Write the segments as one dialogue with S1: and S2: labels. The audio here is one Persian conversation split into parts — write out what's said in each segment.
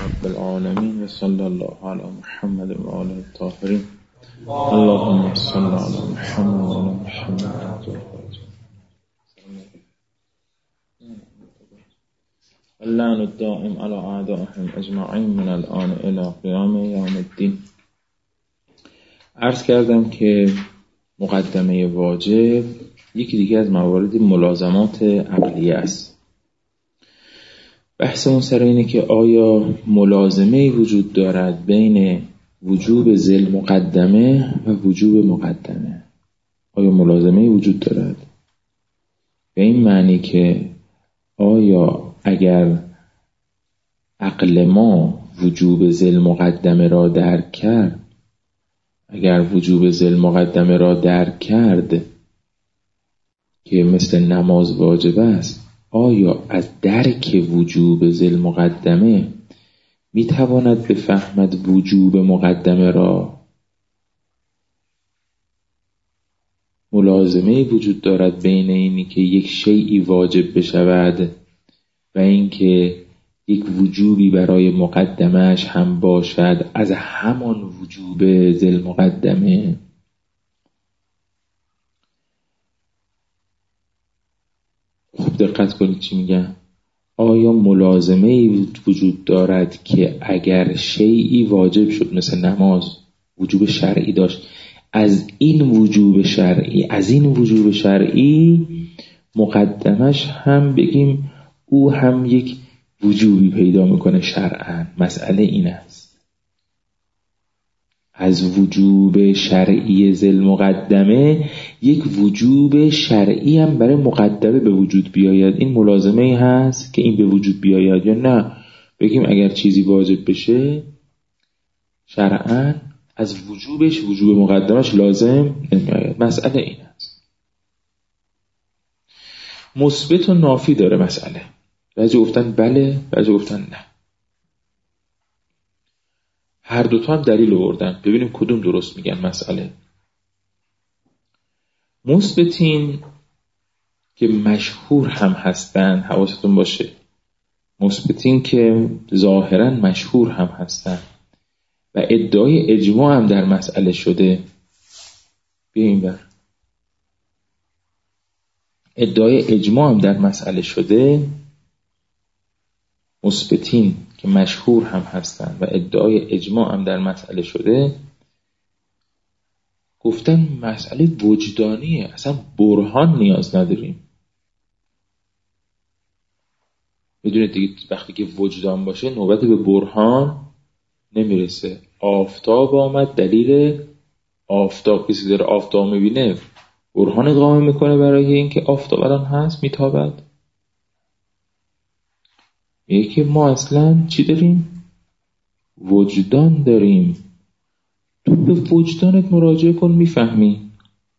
S1: رب العالمین و صلی الله علی محمد و آله الطاهرین. اللهم صل علی محمد و آل محمد. اللعن الدائم علی اعدائهم اجمعین من الآن الی قیام یوم الدین. عرض کردم که مقدمه واجب یکی دیگه از موارد ملازمات عقلیه است. بحثمون سر اینه که آیا ملازمه وجود دارد بین وجوب ذل مقدمه و وجوب مقدمه؟ آیا ملازمه وجود دارد؟ به این معنی که آیا اگر عقل ما وجوب ذل مقدمه را درک کرد، اگر وجوب ذل مقدمه را درک کرد که مثل نماز واجب است، آیا از درک وجوب ذل مقدمه میتواند بفهمد وجوب مقدمه را؟ ملازمه وجود دارد بین اینی که یک شیئی واجب بشود و اینکه یک وجوبی برای مقدمهش هم باشد از همان وجوب ذل مقدمه. خوب دقت کنید چی میگم. آیا ملازمه وجود دارد که اگر شیئی واجب شد مثل نماز وجوب شرعی داشت، از این وجوب شرعی مقدمش هم بگیم او هم یک وجوبی پیدا میکنه شرعاً؟ مسئله این است. از وجوب شرعی ذل مقدمه یک وجوب شرعی هم برای مقدمه به وجود بیاید. این ملازمه هست که این به وجود بیاید، یا نه بگیم اگر چیزی واجب بشه شرعاً از وجوب مقدمش لازم نمیآید. مسئله این است. مثبت و نافی داره مسئله. بعضی گفتن بله، بعضی گفتن نه. هر دوتا هم دلیل آوردن. ببینیم کدوم درست میگن مسئله. مثبتین که مشهور هم هستن، حواستون باشه، مثبتین که ظاهرا مشهور هم هستن و ادعای اجماع هم در مسئله شده. بیاییم بر ادعای اجماع هم در مسئله شده. مثبتین که مشهور هم هستن و ادعای اجماع هم در مسئله شده گفتن مسئله وجدانیه، اصلا برهان نیاز نداریم. بدونید دیگه وقتی که وجدان باشه نوبت به برهان نمیرسه. آفتاب آمد، دلیل آفتاب، کسی داره آفتاب میبینه برهان اقامه میکنه برای اینکه آفتاب الان هست میتابد. یکی ما اصلا چی داریم؟ وجدان داریم. تو به وجدانت مراجعه کن میفهمی.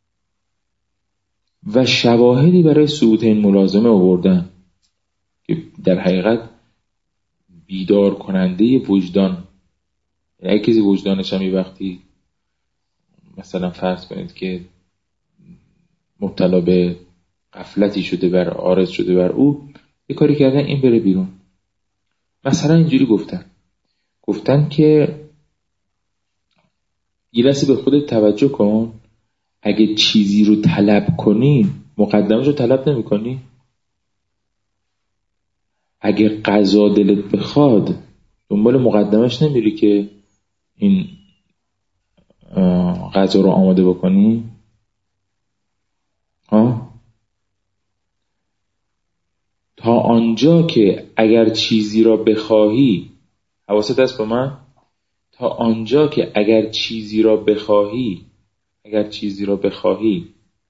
S1: و شواهدی برای ثبوت این ملازمه آوردن که در حقیقت بیدار کننده وجدان. اگه کسی وجدانش هم یه وقتی مثلا فرض کنید که مبتلا به غفلتی شده، عارض شده بر او، یه کاری کردن این بره بیرون. مثلا اینجوری گفتن که یه لحظه به خودت توجه کن، اگه چیزی رو طلب کنی مقدمش رو طلب نمی کنی؟ اگه قضا دلت بخواد دنبال مقدمش نمیری که این قضا رو آماده بکنی؟ تا آنجا که اگر چیزی را بخواهی، حواست هست با من؟ تا آنجا که اگر چیزی را بخواهی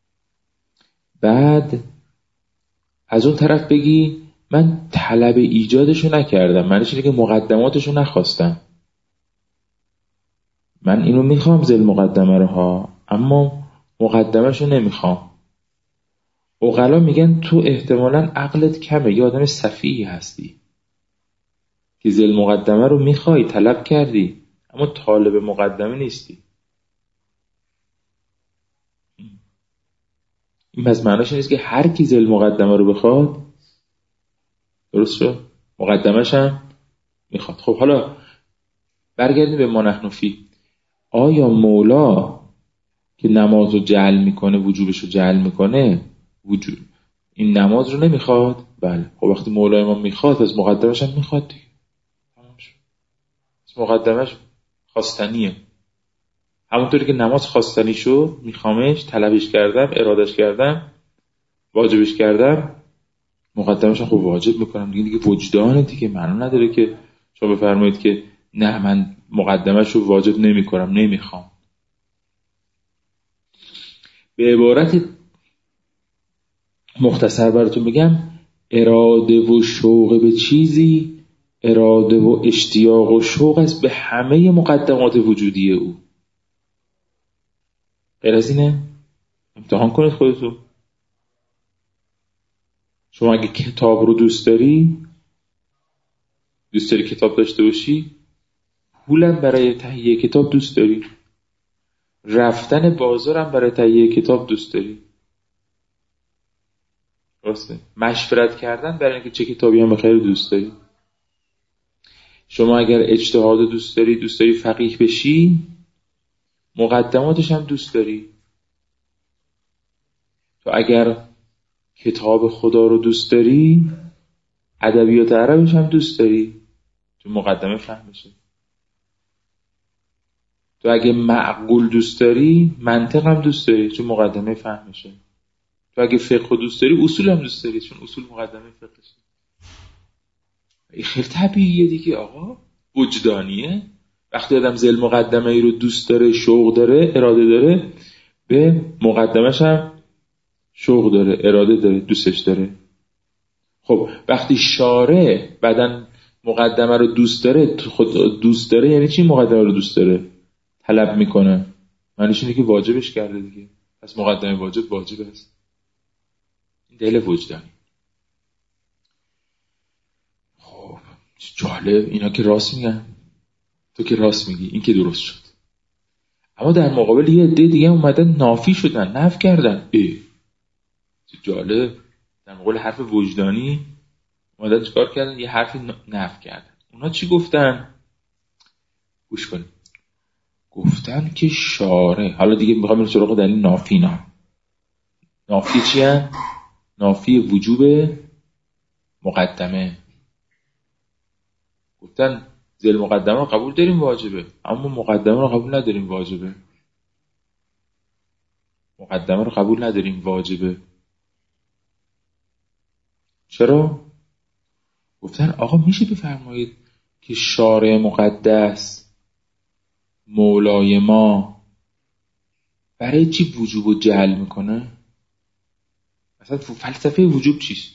S1: بعد از اون طرف بگی من طلب ایجادشو نکردم، معنیش اینه که مقدماتشو نخواستم، من اینو میخوام ذل مقدمه رو ها، اما مقدمهشو نمیخوام. عقلا میگن تو احتمالاً عقلت کمه، یه آدم سفیهی هستی که ذل مقدمه رو میخوای، طلب کردی، اما طالب مقدمه نیستی. این پس معنیش نیست که هر کی ذل مقدمه رو بخواد درست شد، مقدمش هم میخواد. خب حالا برگردیم به ما نحن فیه. آیا مولا که نماز رو جعل میکنه، وجوبش رو جعل میکنه، وجوب این نماز رو نمیخواد؟ بله. خب وقتی مولای ما میخواد، از مقدمش هم میخواد دیگه. از مقدمش خواستنیه. همونطوری که نماز خواستنی شو، میخوامش، طلبش کردم، ارادش کردم، واجبش کردم، مقدمش هم خب واجب میکنم دیگه وجدانه دیگه. معنی نداره که شما بفرمایید که نه من مقدمش رو واجب نمیکنم، نمیخوام. به عبارت مختصر براتون بگم، اراده و شوق به چیزی، اراده و اشتیاق و شوق است به همه مقدمات وجودی او. غیر از اینه؟ امتحان کنید خودتون. شما اگه کتاب رو دوست داری کتاب داشته باشی، پولم برای تهیه کتاب دوست داری، رفتن بازارم برای تهیه کتاب دوست داری، راسته مشورت کردن برای اینکه چه کتابی هم بخری دوست داری. شما اگر اجتهاد دوست داری فقیه بشی، مقدماتش هم دوست داری. تو اگر کتاب خدا رو دوست داری، ادبیات عربیش هم دوست داری، تو مقدمه فهمشه. تو اگه معقول دوست داری، منطق هم دوست داری، چون مقدمه فهمشه. تو اگه فقه دوست داری، اصول هم دوست داری، چون اصول مقدمه فقهشه. این خیلی طبیعیه دیگه آقا، وجدانیه. وقتی آدم ذل مقدمه ای رو دوست داره، شوق داره، اراده داره، به مقدمش هم شوق داره، اراده داره، دوستش داره. خب وقتی شارع بعدن مقدمه رو دوست داره، خود دوست داره یعنی چی؟ مقدمه رو دوست داره، طلب میکنه، معنیش اینه که واجبش کرده دیگه. پس مقدمه واجب است. این دلیل وجدانی. خب جالب، اینا که راست میگن، تو که راست میگی، این که درست شد. اما در مقابل یه عده دیگه اومدن نافی شدن، نفی کردن. جالب، در مقابل حرف وجدانی اومدن چیکار کردن؟ یه حرفی نفی کردن. اونا چی گفتن؟ گوش کنید. گفتن که شارع، حالا دیگه میخوام بریم سراغ دلیل نافینا. نافی چی هست؟ نافی وجوب مقدمه. گفتن ذل مقدمه رو قبول داریم واجبه، اما مقدمه رو قبول نداریم واجبه. مقدمه رو قبول نداریم واجبه. چرا؟ گفتن آقا میشه بفرمایید که شارع مقدس مولای ما برای چی وجوب رو جعل میکنه؟ مثلا فلسفه وجوب چیست؟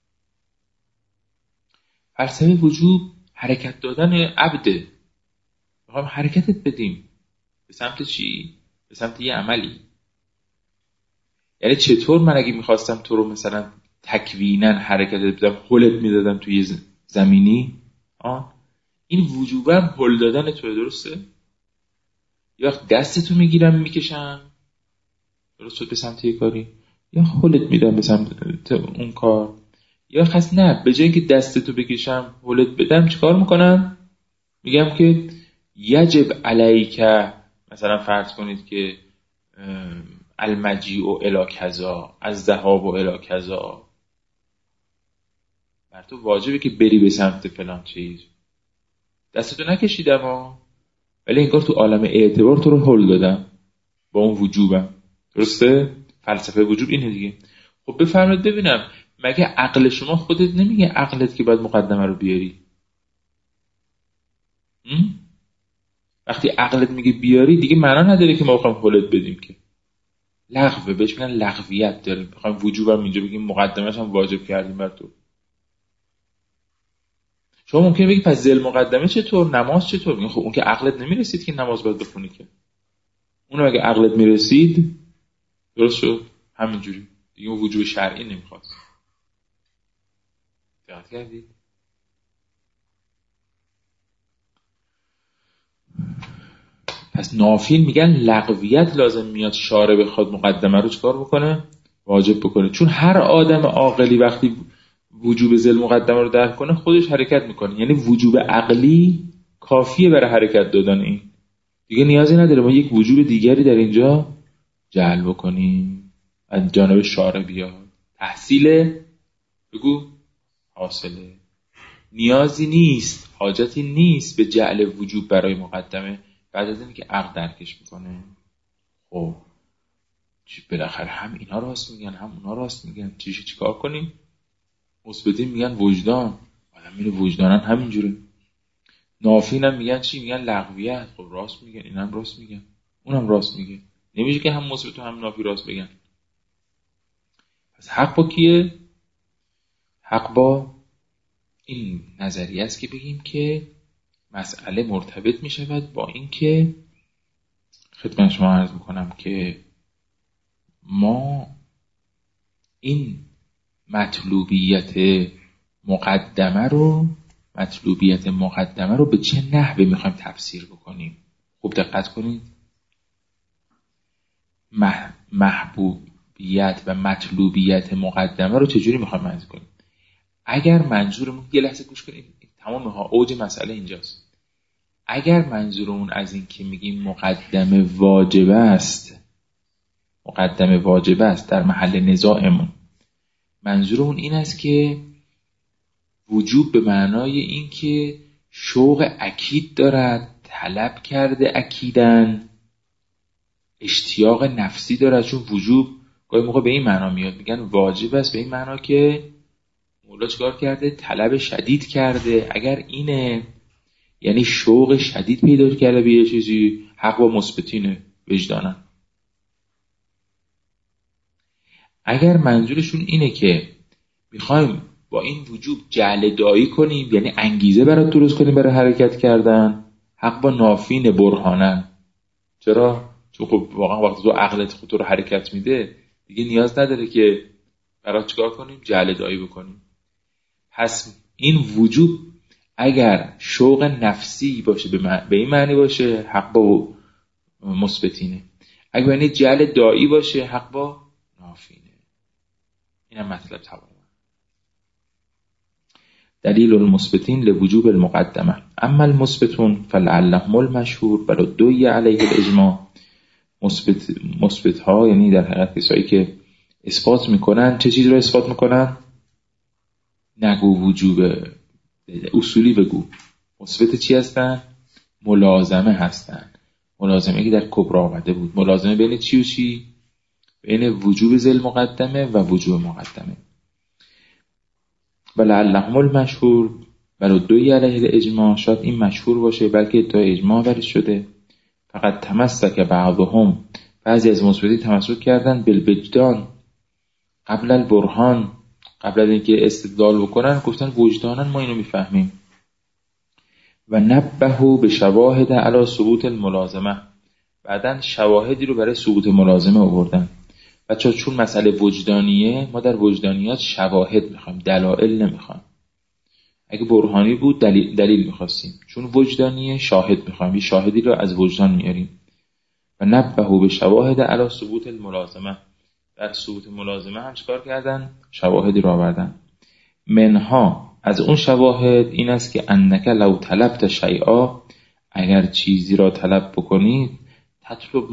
S1: فلسفه وجوب حرکت دادن عبده. میخوایم حرکتت بدیم به سمت چی؟ به سمت یه عملی. یعنی چطور من اگه میخواستم تو رو مثلا تکویناً حرکتت بدم، هلت میدادم توی زمینی، این وجوبم هل دادن توی، درسته؟ یا دستتو میگیرم میکشم درست شد به سمت یه کاری، یا هلت میدم به سمت اون کار، یا نه به جای اینکه دستتو بکشم هلت بدم چیکار میکنم؟ میگم که یجب علیکه، مثلا فرض کنید که المجیع الی کذا، از ذهاب و الی کذا، بر تو واجبه که بری به سمت فلان چیز. دستتو نکشیدم ولی انگار تو عالم اعتبار تو رو هل دادم با اون وجوبم، درسته؟ فلسفه وجوب اینه دیگه. خب بفرمایید ببینم، مگه عقل شما خودت نمیگه عقلت که باید مقدمه رو بیاری؟ وقتی عقلت میگه بیاری دیگه معنا نداره که ما بخوایم هلت بدیم، که لغوه، بهش میگن لغویت داره. بخوایم وجوبم اینجا بگیم، مقدمه‌اش هم واجب کردیم بر تو. شما ممکنه بگی پس ذل مقدمه چطور؟ نماز چطور؟ میگن خب اون که عقلت نمیرسید که نماز باید بخونی، که اون اگه عقلت میرسید درست شد، همینجوری دیگه وجوب شرعی نمیخواد. دقت کردید؟ پس نافی میگن لغویت لازم میاد، شارع بخواد مقدمه رو چکار بکنه؟ واجب بکنه. چون هر آدم عاقلی وقتی وجوب ذل مقدمه رو درک کنه خودش حرکت میکنه. یعنی وجوب عقلی کافیه برای حرکت دادن این، دیگه نیازی نداره ما یک وجوب دیگری در اینجا جعل بکنیم از جانب شارع بیاد. تحصیل بگو حاصله، نیازی نیست، حاجتی نیست به جعل وجوب برای مقدمه بعد از اینکه عقل درکش میکنه. خب بالاخره هم اینا راست میگن هم اونا راست میگن، چیکار کنیم؟ مثبتین میگن وجدان، آدم میره وجدانن همینجوره. نافین هم میگن چی؟ میگن لغویت. خب راست میگن، اینم راست میگن اونم راست میگه، نمیشه که هم مثبت و هم نافی راست بگن. پس حق با کیه؟ حق با این نظریه است که بگیم که مسئله مرتبط میشود با این که خدمت شما عرض میکنم که ما این مطلوبیت مقدمه رو به چه نحوه میخوایم تفسیر بکنیم. خوب دقت کنید، محبوبیت و مطلوبیت مقدمه رو چجوری میخوایم منظور کنیم؟ اگر منظورمون، یه لحظه گوش کنید، تمام اوج مسئله اینجاست. اگر منظورمون از این که میگیم مقدمه واجب است در محل نزاعمون، منظورمون این است که وجوب به معنای این که شوق اکید دارد، طلب کرده اکیدن، اشتیاق نفسی دارد. چون وجوب گاهی موقع به این معنا میاد، میگن واجب است به این معنا که مولا چکار کرده؟ طلب شدید کرده. اگر اینه یعنی شوق شدید پیدا کرده به یه چیزی، حق با مثبتینه وجدانن. اگر منظورشون اینه که میخوایم با این وجوب جعل دایی کنیم، یعنی انگیزه برای درست کنیم برای حرکت کردن، حق با نافین برهانن. چرا؟ چون خب واقعا وقتی تو عقلت خود رو حرکت میده دیگه نیاز نداره که برای چیکار کنیم؟ جعل دایی بکنیم. پس این وجوب اگر شوق نفسی باشه به این معنی باشه، حق با مثبتینه. اگر یعنی جعل دایی باشه، حق با نافینه. اینم مطلب تمام. دلیل المثبتین لوجوب المقدمه. اما المثبتون فلعلهم المشهور بل ادعی علیه الاجماع. مثبت ها یعنی در حقیقت کسایی که اثبات میکنن چه چیز رو اثبات میکنن؟ نگو وجوب اصولی بگو. مثبت چی هستن؟ ملازمه هستن. ملازمه که در کبرا آمده بود. ملازمه بین چی و چی؟ بین وجوب ذل مقدمه و وجوب مقدمه. ولعلهم المشهور بل ادعی علیه الاجماع. شاید این مشهور باشه بلکه ادعای اجماع برش شده. فقط تمسک بعضهم، بعضی از مثبتی تمسک کردن بالوجدان قبل البرهان، قبل از اینکه استدلال بکنن گفتن وجدانن ما اینو میفهمیم. و نبهوا به شواهد علی ثبوت الملازمه، بعدن شواهدی رو برای ثبوت ملازمه آوردن. بچه‌ها چون مسئله وجدانیه ما در وجدانیات شواهد میخوایم، دلایل نمیخوایم. اگه برهانی بود دلیل میخواستیم، چون وجدانیه شاهد میخوایم، یه شاهدی رو از وجدان میاریم. و نبهوا به شواهد علی ثبوت الملازمه، در ثبوت ملازمه هم چیکار کردن؟ شواهدی رو آوردن. منها، از اون شواهد این است که انک لو طلبت شیئا، اگر چیزی را طلب بکنید، تطلب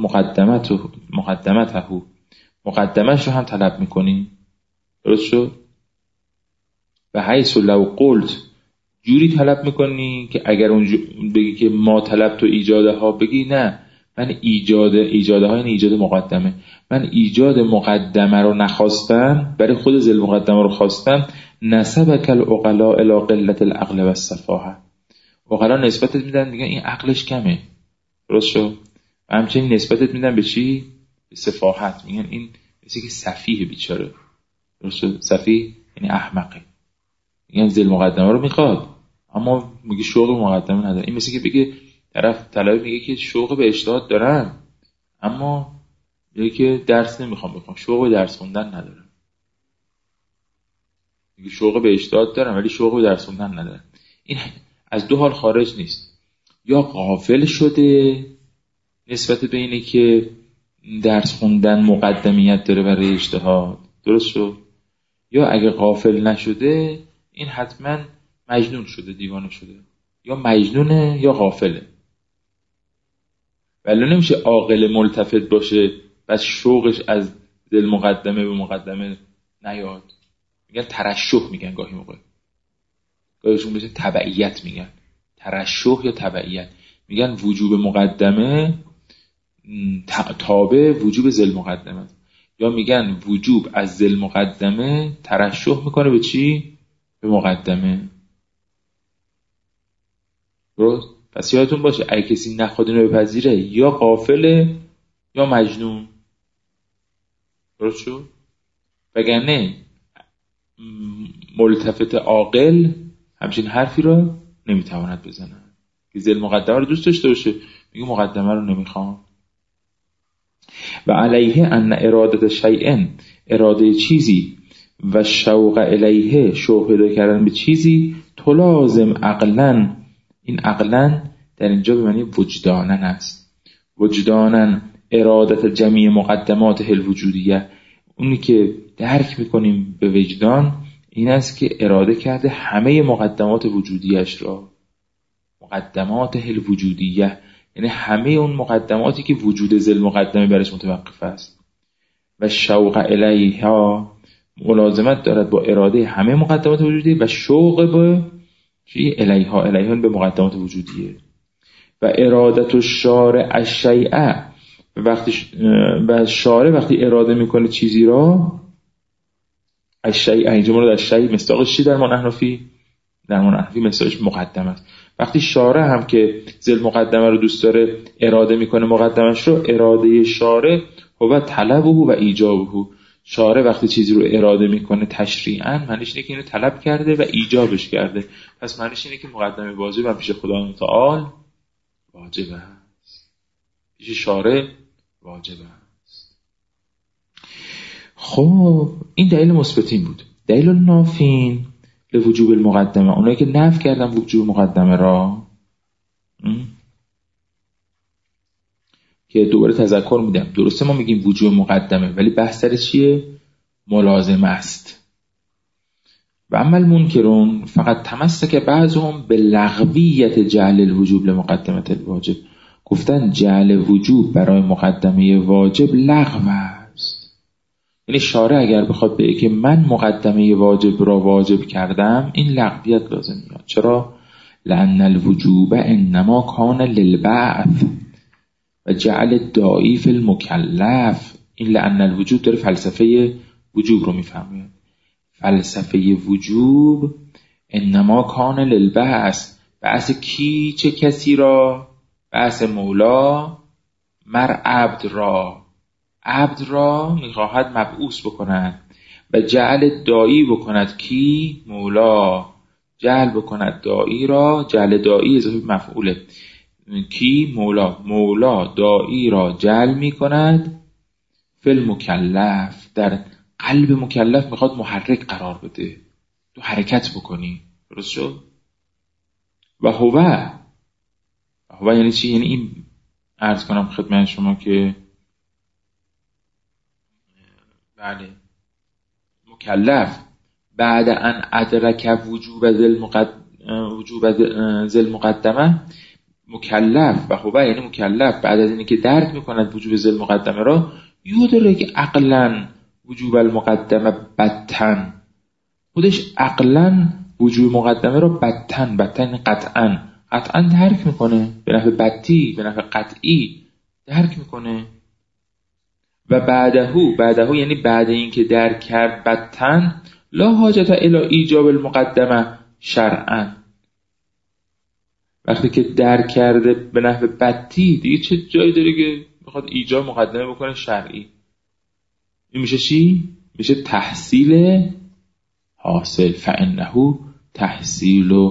S1: مقدمش رو هم طلب میکنی. درست شد؟ و حیث لو قلت، جوری طلب میکنی که اگر اونجا بگی که ما طلب تو ایجاده ها، بگی نه من ایجاده ها یعنی ایجاد مقدمه، من ایجاد مقدمه رو نخواستم، برای خود ذل مقدمه رو خواستم. نسبک العقلاء الی قلت العقل و السفاهه، عقلا نسبتت میدن میگن این عقلش کمه. درست شد؟ و همچنین نسبتت میدن به چی؟ به سفاهت، میگن این مثل که سفیه بیچاره. درست شد؟ سفیه یعنی احمقه، میگن ذل مقدمه رو میخواد اما میگه شوق مقدمه نداره. این مثل که بگه طرف طلبه میگه که شوق به اجتهاد دارم اما میگه که درس نمیخوام بخونم، شوق به درس خوندن ندارم. میگه شوق به اجتهاد دارم ولی شوق به درس خوندن ندارم. این از دو حال خارج نیست، یا غافل شده نسبت به اینه که درس خوندن مقدمیت داره برای اجتهاد. درست شد؟ یا اگه غافل نشده این حتما مجنون شده، دیوانه شده، یا مجنونه یا غافله. ولی نمیشه عاقل ملتفت باشه بس شوقش از دل مقدمه به مقدمه نیاد. میگن ترشح، میگن گاهی موقع، گاهیشون بشه تبعیت، میگن ترشح یا تبعیت. میگن وجوب مقدمه تابع وجوب ذل مقدمه، یا میگن وجوب از ذل مقدمه ترشح میکنه به چی؟ به مقدمه. درست؟ پس یادتون باشه اگه کسی نخواد اینو بپذیره یا غافله یا مجنون. درست شد؟ وگرنه ملتفت عاقل همچین حرفی رو نمیتواند بزنه که ذل مقدمه رو دوست داشته باشه، میگه مقدمه رو نمیخوام. و علیه ان اراده شیئن، اراده چیزی، و شوق الیه، شوق پیدا کردن به چیزی، تو لازم عقلن، این عقلن در اینجا به معنی وجدانن است. وجدانن ارادت جمیع مقدمات الوجودیه، اونی که درک میکنیم به وجدان این است که اراده کرده همه مقدمات وجودیش را. مقدمات الوجودیه یعنی همه اون مقدماتی که وجود ذل مقدمه برش متوقف است. و شوق الیها، ملازمت دارد با اراده همه مقدمات وجودی، و شوق به چی؟ الیها، الیها به مقدمات وجودیه. و ارادت الشارع الشیء، و شارع وقتی اراده میکنه چیزی را، الشیء اینجا مراد الشیء مصداقش چی در ما نحنفی؟ در ما نحنفی مصداقش مقدمه است. وقتی شارع هم که ذل مقدمه رو دوست داره اراده میکنه مقدمش رو، اراده شارع هو طلبه و ایجابه. شارع وقتی چیزی رو اراده میکنه تشریعاً معنیش اینه که اینو طلب کرده و ایجابش کرده. پس معنیش اینه که مقدمه واجب هم پیش خدای متعال واجب است، پیش شارع واجب است. خب این دلیل مثبتین بود. دلیل نافین لوجوب المقدمه، اونایی که نفی کردن وجوب مقدمه را، که دوباره تذکر میدم درسته ما میگیم وجوب مقدمه ولی بحث سر چیه؟ ملازمه است. و اما المنکرون فقط تمسک بعضهم به لغویت جعل الوجوب لمقدمه الواجب، گفتن جعل وجوب برای مقدمه واجب لغو است. یعنی شارع اگر بخواد بگه که من مقدمه واجب را واجب کردم این لغویت لازم میاد. چرا؟ لأن الوجوب انما کان للبعث و جعل الداعی فی المکلف. این لأن الوجوب داره فلسفه وجوب رو میفهمه. فلسفه وجوب انما کان للبعث، بعث کی؟ چه کسی را؟ بعث مولا مر عبد را، عبد را میخواهد مبعوث بکند و جعل داعی بکند کی؟ مولا، جعل بکند داعی را، جعل داعی اضافه مفعوله کی؟ مولا، مولا داعی را جعل میکند فی المکلف، در قلب مکلف میخواد محرک قرار بده، تو حرکت بکنی. درست شد؟ و هو یعنی چی؟ یعنی این عرض کنم خدمت شما که بله مکلف بعد ان ادرک وجوب ذل مقدمه، مکلف و هو یعنی مکلف بعد از اینکه درک میکند وجوب ذل مقدمه را، یدرک عقلا وجوب المقدمه بتن، خودش عقلا وجوب مقدمه را بتن قطعا درک میکنه، به نفع بتی، به نفع قطعی درک میکنه. و بعده یعنی بعد اینکه درک کرد بتن، لا حاجت الی ایجاب المقدمه شرعا، وقتی که درک کرده به نحو بتی دیگه چه جایی داره که بخواد ایجاب مقدمه بکنه شرعی. این میشه چی؟ میشه تحصیل حاصل. فانه تحصیل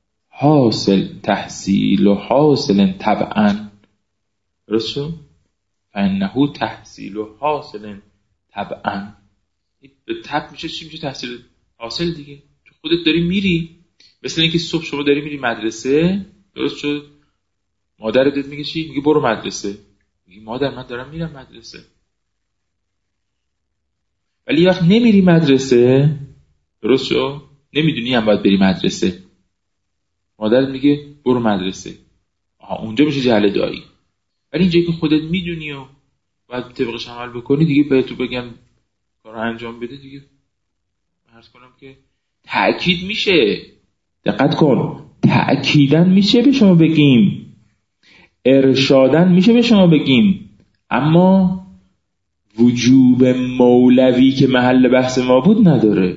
S1: حاصل طبعا. درست شد؟ فانه تحصیل حاصل طبعا. به طبع میشه چی؟ میشه تحصیل حاصل دیگه. تو خودت داری میری، مثل اینکه صبح شما داری میری مدرسه، درست شد؟ مادرت میگه چی؟ میگه برو مدرسه، میگه مادر من دارم میرم مدرسه. ولی وقت نمیری مدرسه، درست شو؟ نمیدونی هم باید بری مدرسه، مادرت میگه برو مدرسه، اونجا میشه جهل دایی. ولی اینجایی که خودت میدونی و باید طبقش عمل بکنی، دیگه به تو بگم کارو انجام بده، دیگه عرض کنم که تأکید میشه. دقت کن، تأکیدن میشه به شما بگیم، ارشادن میشه به شما بگیم، اما وجوب مولوی که محل بحث ما بود نداره.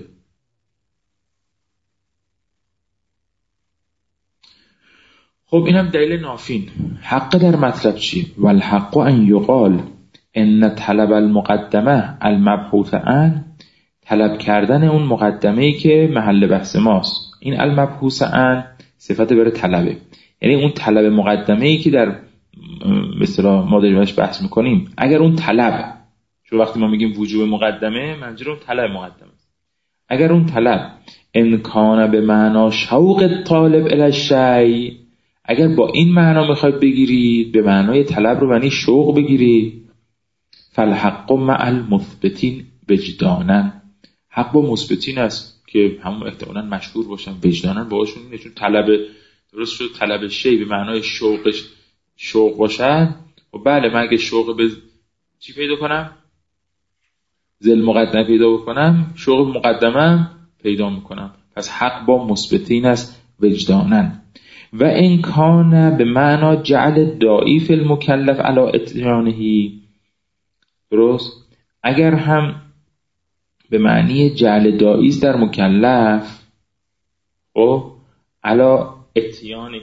S1: خب اینم دلیل نافین. حق در مطلب چیه؟ والحق ان یقال ان طلب المقدمه المبحوث عن، طلب کردن اون مقدمه‌ای که محل بحث ماست. این المبحوث عن صفت بر طلبه، یعنی اون طلب مقدمه‌ای که در مثلا ما داریمش بحث میکنیم. اگر اون طلب، چون وقتی ما میگیم وجوب مقدمه منظور اون طلب مقدمه است، اگر اون طلب امکانه به معنا شوق طالب الی الشیء، اگر با این معنا میخواید بگیرید، به معنای طلب رو معنی شوق بگیرید، فالحق مع المثبتین وجدانا، حق با مثبتین است که همون احتمالاً مشهور باشن، وجدانا باهاشون اینه، چون طلب درست شد طلب شی به معنای شوق باشد. و بله من اگه شوق به چی پیدا کنم، ذل مقدمه پیدا بکنم، شوق مقدمه پیدا میکنم. پس حق با مثبتین است وجدانا. و این کان به معنا جعل داعی فی المکلف علی اتیانه، درست، اگر هم به معنی جعل داعی است در مکلف، خب علی اتیانه،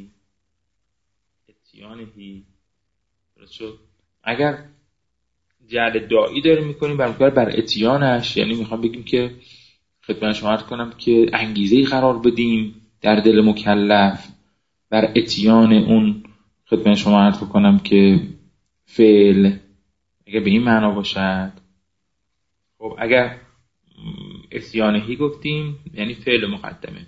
S1: درست شد، اگر جعل داعی داریم میکنیم بر اتیانش، یعنی میخوام بگیم که خدمت شما عرض کنم که انگیزه‌ای قرار بدیم در دل مکلف بر اتیان اون، خدمت شما عرض کنم که فعل، اگر به این معنا باشد. خب اگر اتیانهی گفتیم یعنی فعل مقدمه،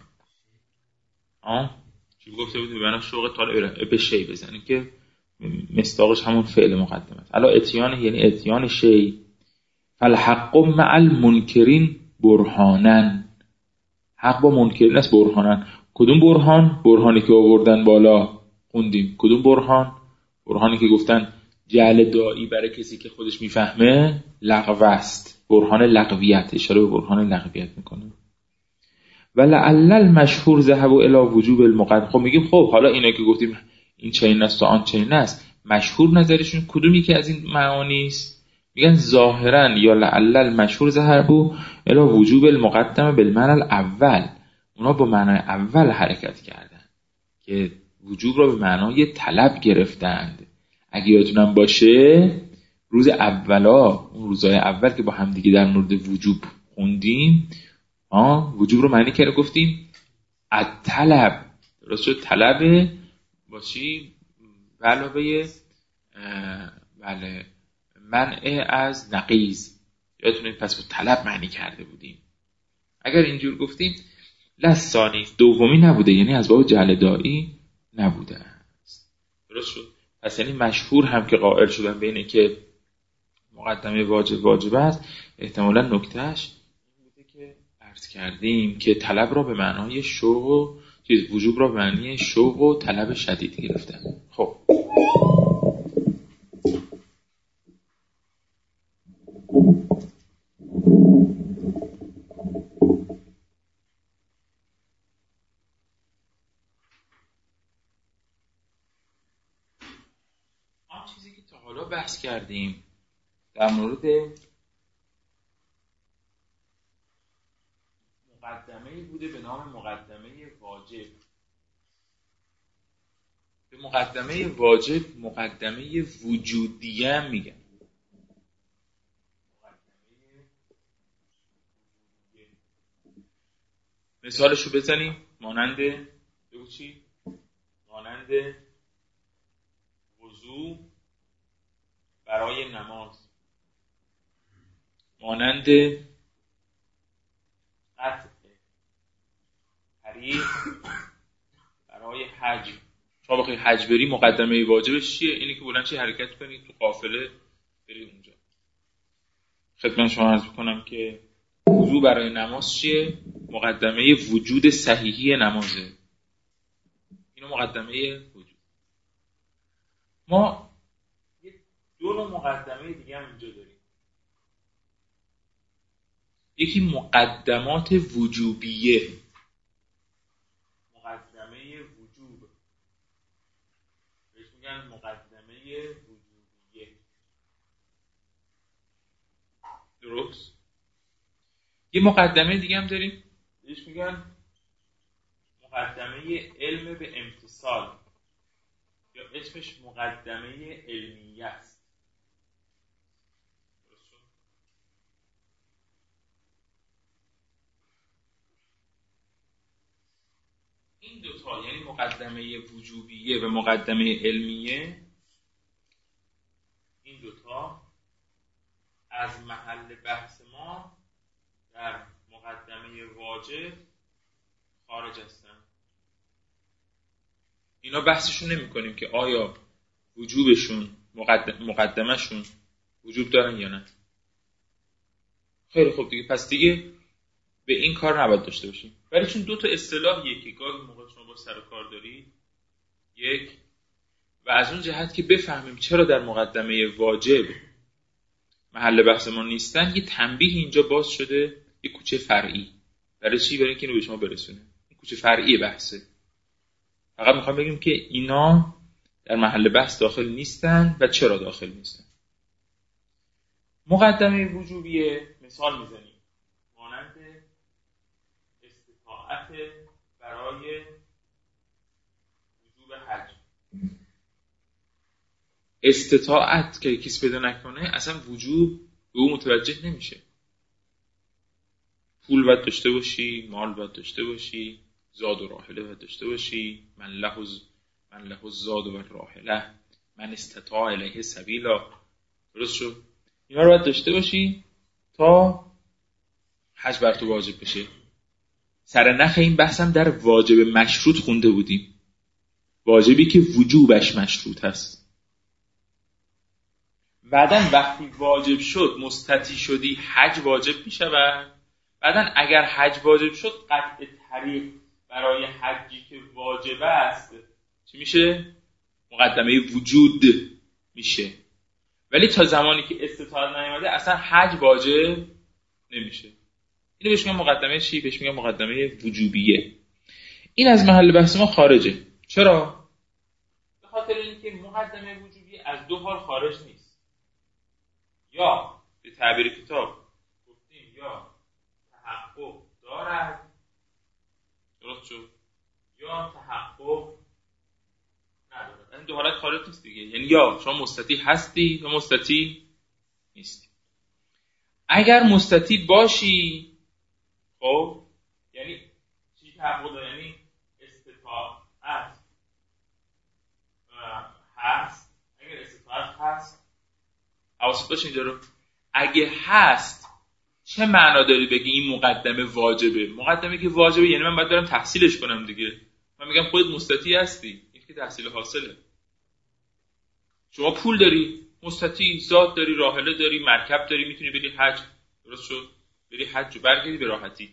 S1: چی گفته بودیم؟ به معنا شوق طالب به شی بزنیم که مصداقش همون فعل مقدمه است. الا اتیانه یعنی اتیان شی. فالحق مع المنکرین برهانن، حق با منکرین است برهانن. کدوم برهان؟ برهانی که آوردن بالا خوندیم. کدوم برهان؟ برهانی که گفتن جعل داعی برای کسی که خودش میفهمه لغو است، برهان لغویت، اشاره به برهان لغویت میکنه. ولعل المشهور ذهب الی وجوب المقدم. خب میگیم خب حالا اینا که گفتیم این چنین است و آن چنین است، مشهور نظرشون کدوم یکی از این معانی است؟ میگن ظاهرا یا لعل المشهور ذهب الی وجوب المقدم بالمعنى الاول، اونا با معنای اول حرکت کردن که وجوب را به معنای طلب گرفتند. اگه یادتونم باشه روز اولا، اون روزهای اول که با هم دیگه در مورد وجوب خوندیم، وجوب رو معنی کرده گفتیم الطلب، درست شد، طلب باشی علاوه بله منع از نقیض، یادتونه پس با طلب معنی کرده بودیم. اگر اینجور گفتیم لثانی دومی نبوده، یعنی از باب جعل داعی نبوده است، درست شد. پس یعنی مشهور هم که قائل شدن بینه که مقدمه واجب است، احتمالاً نکتهش بوده که عرض کردیم که طلب را به معنای شوق و وجوب را به معنی شوق و طلب شدید گرفتن. خب آن چیزی که تا حالا بحث کردیم در مورد مقدمه‌ای بوده به نام مقدمه واجب. به مقدمه واجب مقدمه وجودیه هم میگن. مثالشو بزنیم، مانند بگو چی؟ مانند وضو برای نماز، مانند قطع طریق برای حج. شما بخوای حج بری مقدمه واجبش چیه؟ اینی که بلند چی حرکت کنی تو قافله بری اونجا. خدمت شما عرض می‌کنم که وضو برای نماز چیه؟ مقدمه وجود صحیحی نمازه. اینو مقدمه وجود. ما دو نوع مقدمه دیگه هم اینجا داریم. یکی مقدمات وجوبیه، مقدمه وجوب، بهش میگن مقدمه وجوبیه. درست؟ یه مقدمه دیگه هم داریم بهش میگن مقدمه علم به امتثال، یا اسمش مقدمه علمیه است. این دوتا یعنی مقدمه وجوبیه و مقدمه علمیه، این دوتا از محل بحث ما در مقدمه واجب خارج هستن. اینا بحثشون نمی کنیم که آیا وجوبشون مقدمهشون وجوب دارن یا نه. خیلی خوب دیگه، پس دیگه به این کار نباید داشته باشیم. ولی چون دو تا اصطلاحیه که گاهی موقع شما با سر و کار دارید، یک و از اون جهت که بفهمیم چرا در مقدمه واجب محل بحث ما نیستن، یه تنبیه اینجا باز شده، یه کوچه فرعی. برای چی؟ برای اینکه اینو به شما برسونه. این کوچه فرعی بحثه. فقط میخوام بگیم که اینا در محل بحث داخل نیستن و چرا داخل نیستن. مقدمه وجوبیه مثال میزنیم مانند استطاعت برای وجوب حج. استطاعت که کسی پیدا نکنه اصلا وجوب به او متوجه نمیشه. پول باید داشته باشی، مال باید داشته باشی، زاد و راحله باید داشته باشی، من له الزاد و راحله من استطاع الیه سبیلا. درست شد؟ اینا رو باید داشته باشی تا حج بر تو واجب بشه. سر نخ این بحثم در واجب مشروط خونده بودیم، واجبی که وجوبش مشروط هست. بعدن وقتی واجب شد مستطیع شدی، حج واجب میشه. و بعدن اگر حج واجب شد قطع طریق برای حجی که واجب است چی میشه؟ مقدمه وجود میشه. ولی تا زمانی که استطاعت نیامده اصلا حج واجب نمیشه. اینو بهش میگن مقدمه چی؟ بهش میگن مقدمه وجوبیه. این از محل بحث ما خارجه. چرا؟ به خاطر اینکه مقدمه وجوبیه از دو حال خارج نیست. یا به تعبیر کتاب گفتیم یا تحقق دارد، درست شد، یا تحقق ندارد. این دو حالت خارج نیست دیگه. یعنی یا شما مستطیع هستی یا مستطیع نیستی. اگر مستطیع باشی، خب یعنی چی تحقق داره؟ یعنی استطاعت هست. اگر استطاعت هست، حواست باشه اینجا رو، اگه هست چه معنا داری بگی این مقدمه واجبه؟ مقدمه که واجبه یعنی من باید برم تحصیلش کنم دیگه. من میگم خودت مستطیع هستی، این که تحصیل حاصله. شما پول داری، مستطیع، زاد داری، راحله داری، مرکب داری، میتونی بری حج. درست شد؟ بری حج و برگردی به راحتی.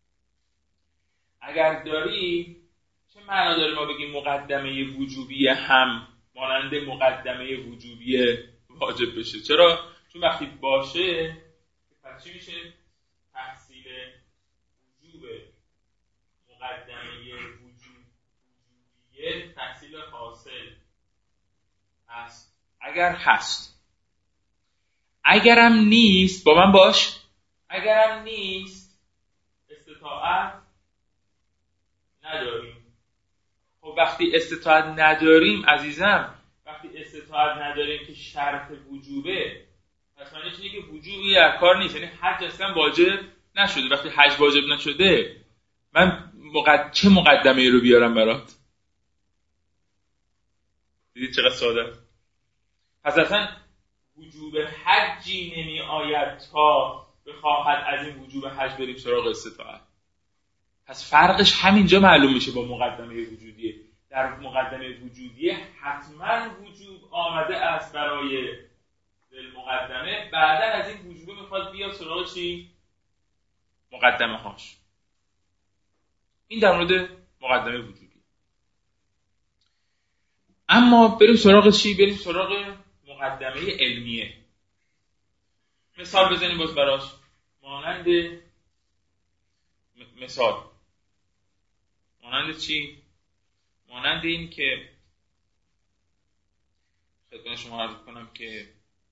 S1: اگر داری چه معنا داره ما بگیم مقدمه وجوبیه هم مانند مقدمه وجوبیه واجب بشه؟ چرا؟ چون وقتی باشه پس چی میشه؟ تحصیل وجوب مقدمه وجوبیه تحصیل حاصل هست اگر هست. اگرم نیست با من باش، اگرم نیست استطاعت نداریم. خب وقتی استطاعت نداریم عزیزم، وقتی استطاعت نداریم که شرط وجوبه، پس معنیش اینه که وجوبی در کار نیست. یعنی حج اصلا واجب نشده. وقتی حج واجب نشده من چه مقدمه رو بیارم برات؟ دیدید چقدر ساده است؟ پس اصلا وجوب حجی نمی آید تا بخواهد از این وجوب حج بریم سراغ استطاعت. پس فرقش همینجا معلوم میشه با مقدمه وجودیه. در مقدمه وجودیه حتما وجوب آمده است برای مقدمه، بعدا از این وجوبه میخواد بیاد سراغ چی؟
S2: مقدمه هاش. این در مورد مقدمه وجودی. اما بریم سراغ چی؟ بریم سراغ مقدمه علمیه. مثال بزنیم باز براش. مانند چی؟ مانند این که خدمت شما عرض کنم که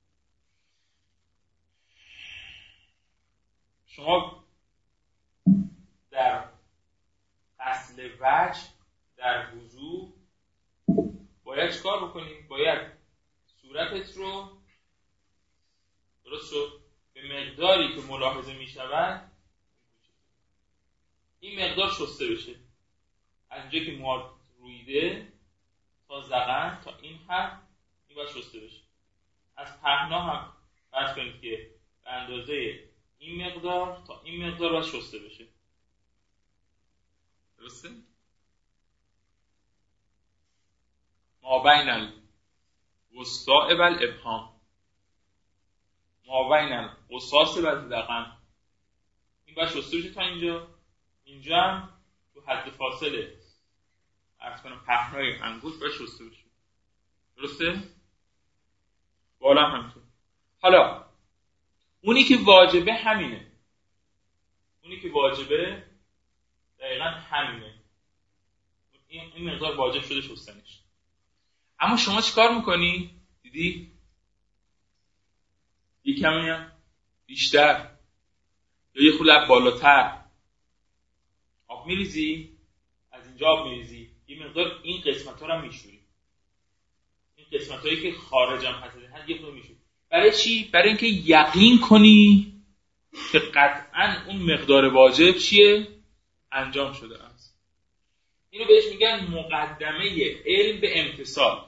S2: شما در اصل وجه در وضو باید چیکار بکنی؟ باید صورتت رو درست شد به مقداری که ملاحظه می شود این مقدار شسته بشه. از اینجا که موها رویده تا ذقن تا این حد این باید شسته بشه. از پهنا هم فرض کنید که به اندازه این مقدار تا این مقدار باید شسته بشه. درسته؟ ما بین الوسطاء و الابهام، ما بین القصاص و الذقن، این باید شسته بشه تا اینجا. اینجا هم تو حد فاصله عرض کنم پهنای انگشت باید شسته بشه. درسته؟ بالا همینطور. حالا اونی که واجبه همینه. اونی که واجبه دقیقا همینه. این مقدار واجب شده شستنش. اما شما چیکار میکنی؟ دیدی؟ یک کمی هم بیشتر یا یه خورده بالاتر آب میریزی، از اینجا آب میریزی، یه مقدار این قسمت ها رو میشوری. این قسمت هایی که خارج هم هست یه خورده میشوری. برای چی؟ برای اینکه یقین کنی که قطعا اون مقدار واجب چیه؟ انجام شده است. اینو بهش میگن مقدمه علم به امتثال.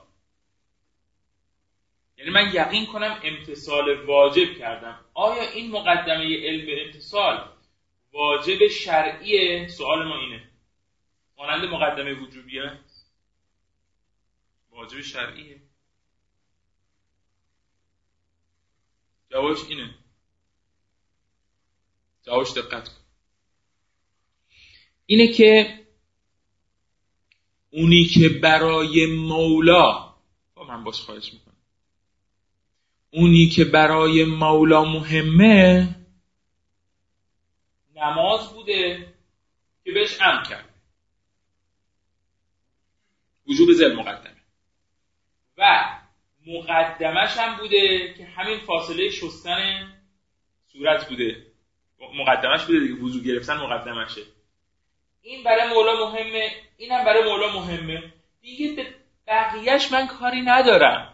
S2: یعنی من یقین کنم امتثال واجب کردم. آیا این مقدمه علم به امتثال واجب شرعیه؟ سوال ما اینه. مانند مقدمه وجوبیه واجب شرعیه؟ جوابش اینه. جوابش دقت کن. اینه که اونی که برای مولا من باش خواهش میکنم اونی که برای مولا مهمه نماز بوده که بهش امر کرد وجوب ذل مقدمه و مقدمش هم بوده که همین فاصله شستن صورت بوده. مقدمش بوده دیگه، وضو گرفتن مقدمشه. این برای مولا مهمه، اینم برای مولا مهمه دیگه. به بقیهش من کاری ندارم،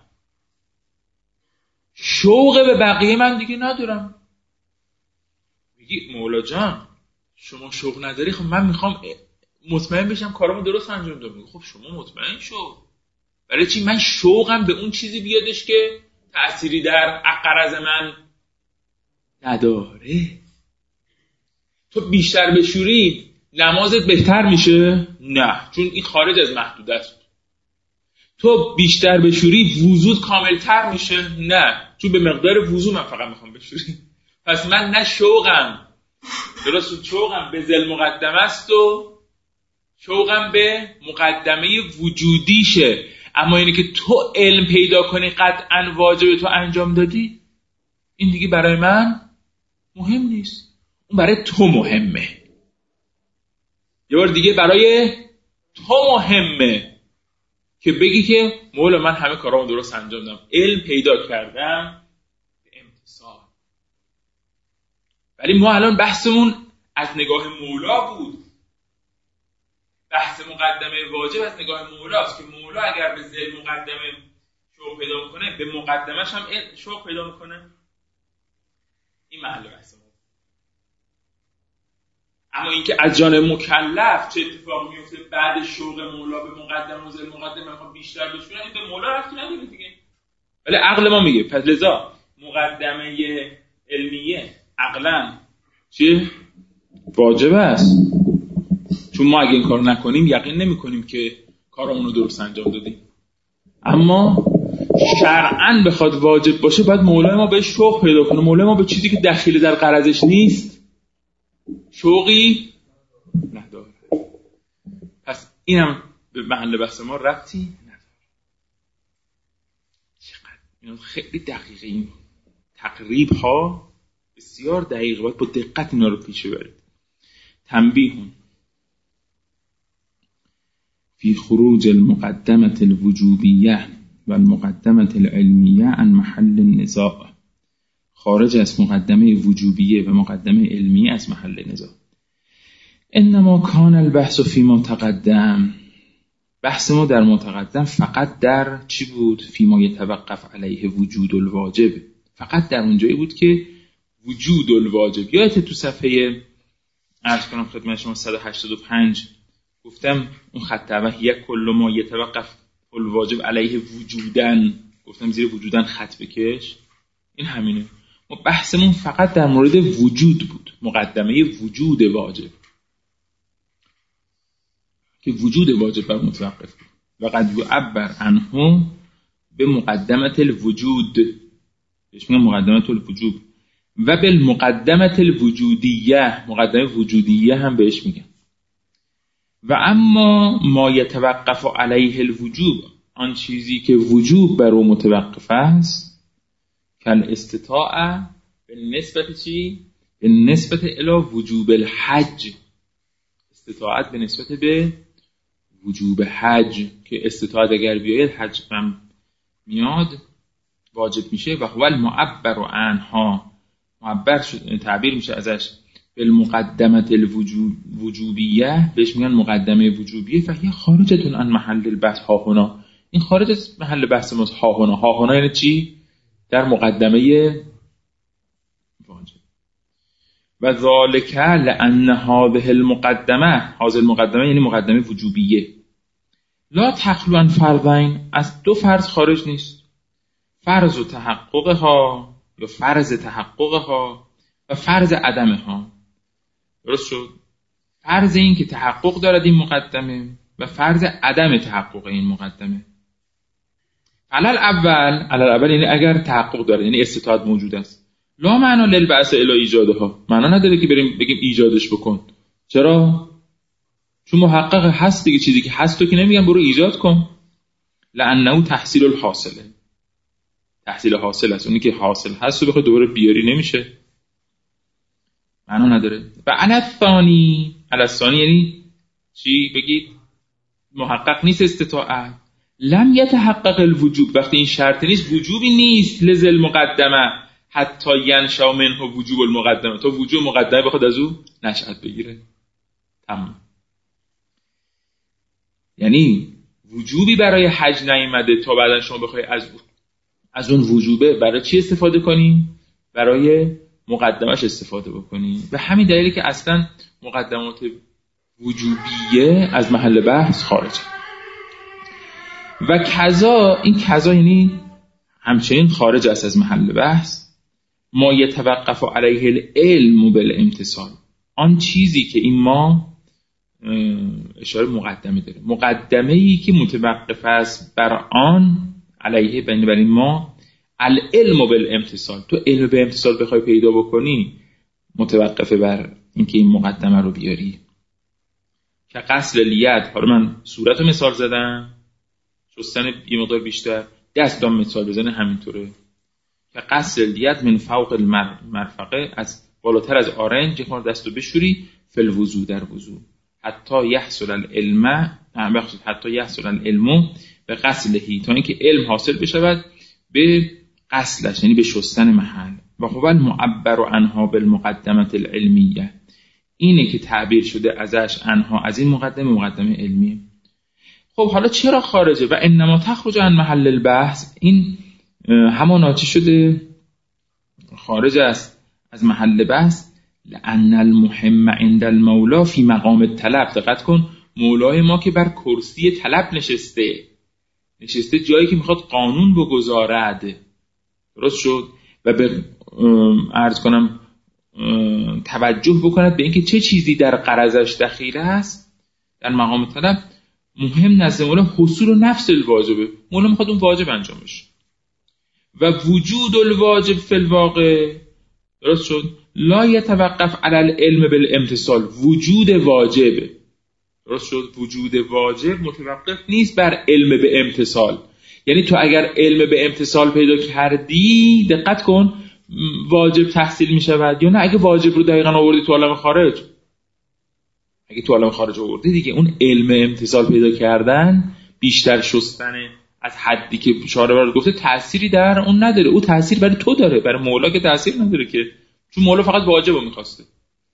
S2: شوق به بقیه من دیگه ندارم. میگی مولا جان شما شوق نداری، خب من میخوام مطمئن بشم کارامو درست انجام دادم. خب شما مطمئن شو. برای چی؟ من شوقم به اون چیزی بیادش که تأثیری در عقرض من نداره. تو بیشتر بشوری نمازت بهتر میشه؟ نه، چون این خارج از محدوده است. تو بیشتر بشوری وضوت کاملتر میشه؟ نه، چون به مقدار وضو من فقط میخوام بشوری. پس من نه شوقم درست، شوقم به ذل مقدمه است و شوقم به مقدمه وجودیشه. اما اینه که تو علم پیدا کنی قطعا واجب تو انجام دادی، این دیگه برای من مهم نیست، اون برای تو مهمه. یه بار دیگه برای تو مهمه که بگی که مولا من همه کارامو درست انجام دادم، علم پیدا کردم به امتثال. ولی ما الان بحثمون از نگاه مولا بود. بحث مقدمه واجب از نگاه مولاست که مولا اگر به ذل مقدمه شوق پیدا کنه به مقدمش هم شوق پیدا میکنه. این محل بحث ما. اما اینکه از جانب مکلف چه اتفاقی میفته بعد شوق مولا به مقدمه و ذل مقدمه میخوام بیشتر بشونم، این به مولا رفتی نداره دیگه. ولی عقل ما میگه پس لذا مقدمه علمیه عقلاً چیه؟ واجب است. چون ما اگه این کارو نکنیم یقین نمی‌کنیم که کارمون رو درست انجام دادیم. اما شرعاً بخواد واجب باشه باید مولای ما بهش شوق پیدا کنه. مولای ما به چیزی که دخیل در غرضش نیست شوقی نداره. پس اینم به محل بحث ما ربطی نداره. چقدر خیلی دقیقه این تقریب ها بسیار دقیق، باید با دقت اینا رو پیش ببرید. تنبیه فی خروج المقدمة الوجوبیه و المقدمة العلمیه عن محل النزاع. خارج از مقدمه وجوبیه و مقدمه علمیه از محل نزاع. انما کان البحث فیما تقدم. بحث ما در متقدم فقط در چی بود؟ فیما یتوقف علیه وجود الواجب. فقط در اونجایی بود که وجود الواجب. یادت تو صفحه عرض کنم خدمت شما 185 گفتم اون خط اول یک کل ما یتوقف الواجب علیه وجودن، گفتم زیر وجودن خط بکش. این همینه. ما بحثمون فقط در مورد وجود بود، مقدمه وجود واجب که وجود واجب بر متوقف بود. و قد یعبر عنه به مقدمه الوجود، بهش میگن مقدمه الوجوب، و بالمقدمه الوجودیه، مقدمه وجودیه هم بهش میگن. و اما ما یتوقف علیه الوجوب، آن چیزی که وجوب بر او متوقف است، کل استطاعه به نسبت چی؟ به نسبت الی وجوب الحج. استطاعت به نسبت به وجوب حج، که استطاعت اگر بیاید حج هم میاد واجب میشه. و هو المعبر عنها، معبر شد تعبیر میشه ازش بالمقدمه الوجوبیه، بهش میگن مقدمه وجوبیه. فهی خارجتون عن محل البحث ها هنا. این خارج از محل بحث ما ها هنا. ها هنا یعنی چی؟ در مقدمه واجب. و ذالک لان هذه المقدمه، هذه المقدمه یعنی مقدمه وجوبیه، لا تخلو عن فرضین، از دو فرض خارج نیست. فرض و تحققها یا فرض تحققها و فرض عدمها. درست شد؟ فرض این که تحقق دارد این مقدمه و فرض عدم تحقق این مقدمه. علل اول یعنی اگر تحقق داره، یعنی استطاعت موجود است. لا معنا للبعث الی ایجادها، معنا نداره که بریم بگیم ایجادش بکن. چرا؟ چون محقق هست دیگه، چیزی که هست تو که نمیگم برو ایجاد کن. لانه تحصیل الحاصله، تحصیل حاصل است. اونی که حاصل هست رو بخوای دوباره بیاری نمیشه، معنا نداره. و الثانی یعنی چی؟ بگید محقق نیست استطاعت. لم یتحقق الوجوب، وقتی این شرط نیست وجوبی نیست. لزل مقدمه حتی ینشأ منه وجوب المقدمه، تا وجوب مقدمه بخواد از او نشأت بگیره. تمام. یعنی وجوبی برای حج نیامده تا بعدا شما بخوای از اون وجوبه برای چی استفاده کنی؟ برای مقدمش استفاده بکنی. و همین دلیلی که اصلا مقدمات وجوبیه از محل بحث خارجه. و کذا، این کذا یعنی همچنین خارج است از محل بحث، ما یتوقف علیه العلم بالامتثال، آن چیزی که این ما اشاره مقدمه داره، مقدمه‌ای که متوقف است بر آن علیه بر ما العلم بالامتثال. تو علم به امتثال بخوای پیدا بکنی متوقفه بر اینکه این مقدمه رو بیاری. که غسل الید، حالا من صورت مثال زدم، شستن یه مقدار بیشتر، دستم مثال بزنه همینطوره. که غسل الید من فوق المرفقه، از بالاتر از آرنج یکم دستو بشوری، فل وضو، در وضو، حتی یحصل العلم به غسلهی، تا اینکه علم حاصل بشود به غسلش، یعنی به شستن محل. و هو المعبر عنها بالمقدمه العلمیه، اینه که تعبیر شده ازش عنها، از این مقدمه علمیه. خب حالا چرا خارجه؟ و انما تخرج عن محل البحث، این همانا چی شده؟ خارج است از محل بحث. لأن المهم عند المولا فی مقام الطلب. دقت کن، مولای ما که بر کرسی طلب نشسته جایی که میخواد قانون بگذارد. درست شد؟ و به عرض کنم توجه بکند به اینکه چه چیزی در غرضش دخیل است. در مقام طلب مهم نزد مولا حصول و نفس الواجبه، مولا میخواد اون واجب انجام بشه. و وجود الواجب فی الواقع، درست شد، لا یتوقف علی العلم بالامتثال، وجود واجب، درست شد؟ وجود واجب متوقف نیست بر علم به امتثال. یعنی تو اگر علم به امتثال پیدا کردی، دقت کن، واجب تحصیل می شود یا نه؟ اگه واجب رو دقیقاً آوردی تو عالم خارج، اگه تو عالم خارج آوردی دیگه، اون علم امتثال پیدا کردن، بیشتر شستن از حدی که شارع برات گفته، تأثیری در اون نداره. او تأثیر برای تو داره، برای مولا که تأثیر نداره که، چون مولا فقط واجب رو میخواسته.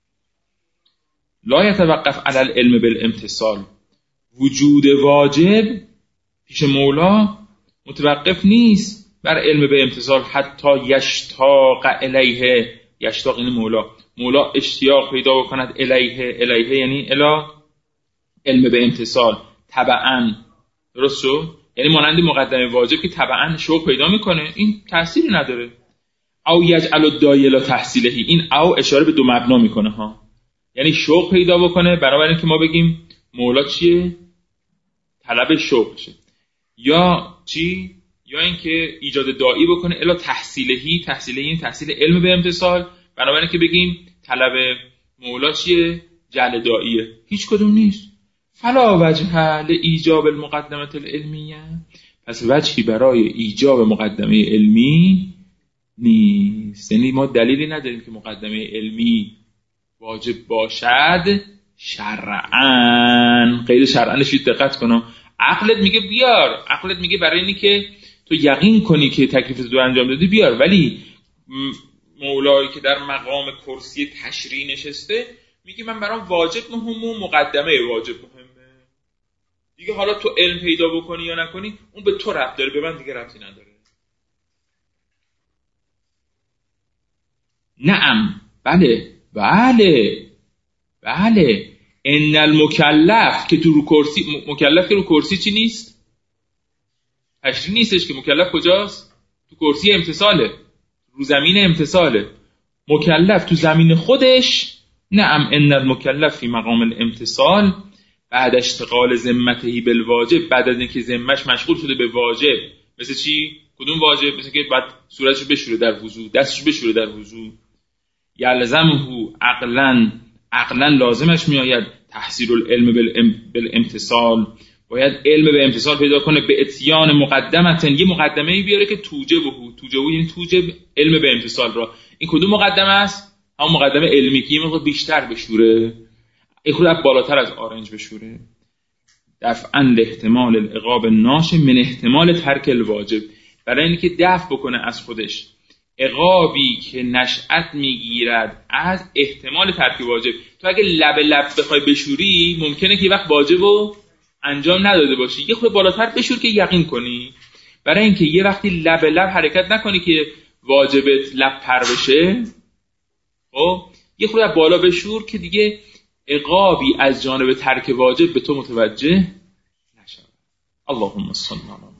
S2: لا یتوقف علی العلم بالامتثال، وجود واجب پیش مولا متوقف نیست بر علم به امتثال. حتی یشتاق الیه، یشتاق این مولا اشتیاق پیدا بکند الیه یعنی الی علم به امتثال تبعاً، درست شد؟ یعنی مانند مقدمه واجب که تبعاً شوق پیدا میکنه، این تأثیری نداره. او یجعل الداعی الی تحصیله، این او اشاره به دو مبنا میکنه ها، یعنی شوق پیدا بکنه، بنابراین که ما بگیم مولا چیه؟ طلب شوق شه، یا چی؟ یا اینکه ایجاد داعی بکنه الی تحصیلهی، این تحصیل علم به امتثال، بنابراین که بگیم طلب مولا چیه؟ جعل داعیه. هیچ کدوم نیست. فلا وجه لایجاب المقدمه العلمیه، پس وجهی برای ایجاب مقدمه علمی نیست. یعنی ما دلیلی نداریم که مقدمه علمی واجب باشد شرعاً. غیر شرعاًش دقت کنم، عقلت میگه بیار، عقلت میگه برای اینی که تو یقین کنی که تکلیف تو انجام دادی بیار، ولی مولایی که در مقام کرسی تشریع نشسته میگه من برام واجب مهمه و مقدمه واجب مهمه دیگه، حالا تو علم پیدا بکنی یا نکنی اون به تو ربط داره، به من دیگه ربطی نداره. نعم، بله ان المکلف که تو رو کرسی، مکلف که رو کرسی چی نیست؟ تشریع نیستش که. مکلف کجاست؟ تو کرسی امتثاله، رو زمین امتثاله. مکلف تو زمین خودش، نعم ان المکلف فی مقام الامتثال بعد اشتغال ذمته بالواجب، بعد از اینکه ذمش مشغول شده به واجب. مثل چی؟ کدوم واجب؟ مثل که بعد صورتشو بشوره در وضو، دستشو بشوره در وضو. یلزمه عقلا لازمش میآید تحصیل العلم بالامتثال، باید علم به امتثال پیدا کنه به اتیان مقدمتن، یه مقدمه‌ای بیاره که توجب یعنی توجب علم به امتثال را. این کدوم مقدمه است؟ همون مقدمه علمی که یه مقدار بیشتر بشوره، یه خورده بالاتر از آرنج بشوره. دفعاً لاحتمال العقاب ناشئ من احتمال ترک الواجب، برای اینکه دفع بکنه از خودش عقابی که نشأت میگیرد از احتمال ترک واجب. تو اگه لب بخوای بشوری ممکنه که یه وقت واجبو انجام نداده باشی، یه خورده بالاتر بشور که یقین کنی، برای اینکه یه وقتی لب حرکت نکنی که واجبت لب پر بشه، خب یه خورده بالا بشور که دیگه عقابی از جانب ترک واجب به تو متوجه نشود. اللهم صل علی